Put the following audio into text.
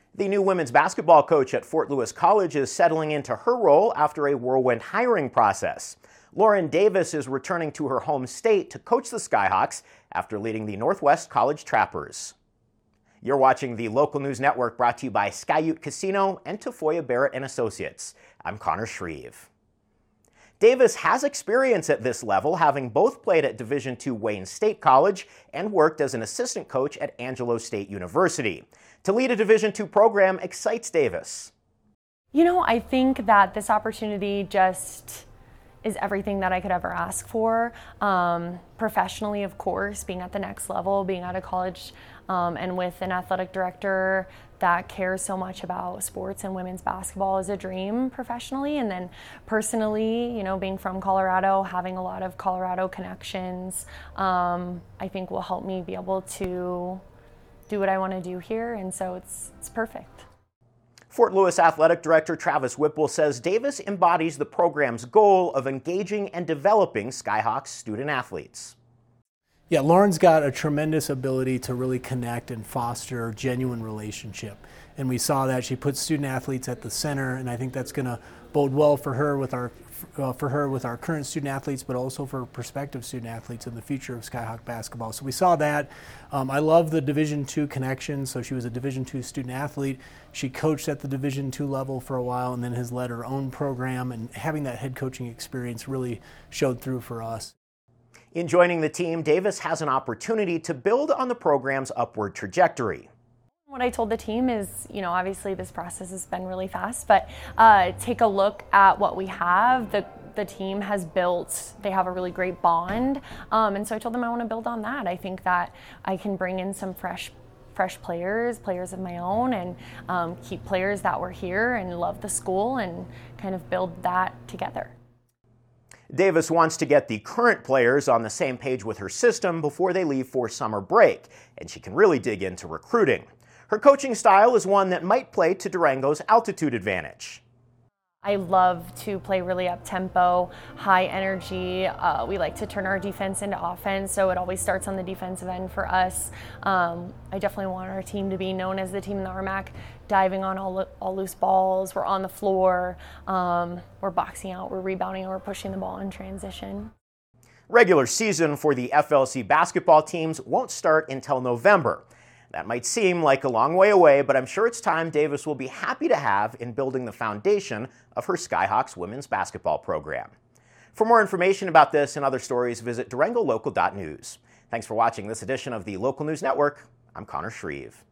The new women's basketball coach at Fort Lewis College is settling into her role after a whirlwind hiring process. Lauren Davis is returning to her home state to coach the Skyhawks after leading the Northwest College Trappers. You're watching the Local News Network, brought to you by Skyute Casino and Tafoya Barrett & Associates. I'm Connor Shreve. Davis has experience at this level, having both played at Division II Wayne State College and worked as an assistant coach at Angelo State University. To lead a Division II program excites Davis. I think that this opportunity just is everything that I could ever ask for. Professionally, of course, being at the next level, being at a college and with an athletic director that cares so much about sports and women's basketball is a dream professionally. And then personally, being from Colorado, having a lot of Colorado connections, I think will help me be able to do what I want to do here. And so it's perfect. Fort Lewis Athletic Director Travis Whipple says Davis embodies the program's goal of engaging and developing Skyhawks student athletes. Yeah, Lauren's got a tremendous ability to really connect and foster genuine relationship. And we saw that she puts student athletes at the center, and I think that's going to bode well for her with our current student athletes, but also for prospective student athletes in the future of Skyhawk basketball. So we saw that. I love the Division II connection. So she was a Division II student athlete. She coached at the Division II level for a while and then has led her own program, and having that head coaching experience really showed through for us. In joining the team, Davis has an opportunity to build on the program's upward trajectory. What I told the team is, obviously this process has been really fast, but take a look at what we have. The team has built, they have a really great bond. And so I told them I want to build on that. I think that I can bring in some fresh players of my own, and keep players that were here and love the school and kind of build that together. Davis wants to get the current players on the same page with her system before they leave for summer break, and she can really dig into recruiting. Her coaching style is one that might play to Durango's altitude advantage. I love to play really up-tempo, high energy. We like to turn our defense into offense, so it always starts on the defensive end for us. I definitely want our team to be known as the team in the RMAC, diving on all loose balls. We're on the floor, we're boxing out, we're rebounding, and we're pushing the ball in transition. Regular season for the FLC basketball teams won't start until November. That might seem like a long way away, but I'm sure it's time Davis will be happy to have in building the foundation of her Skyhawks women's basketball program. For more information about this and other stories, visit DurangoLocal.news. Thanks for watching this edition of the Local News Network. I'm Connor Shreve.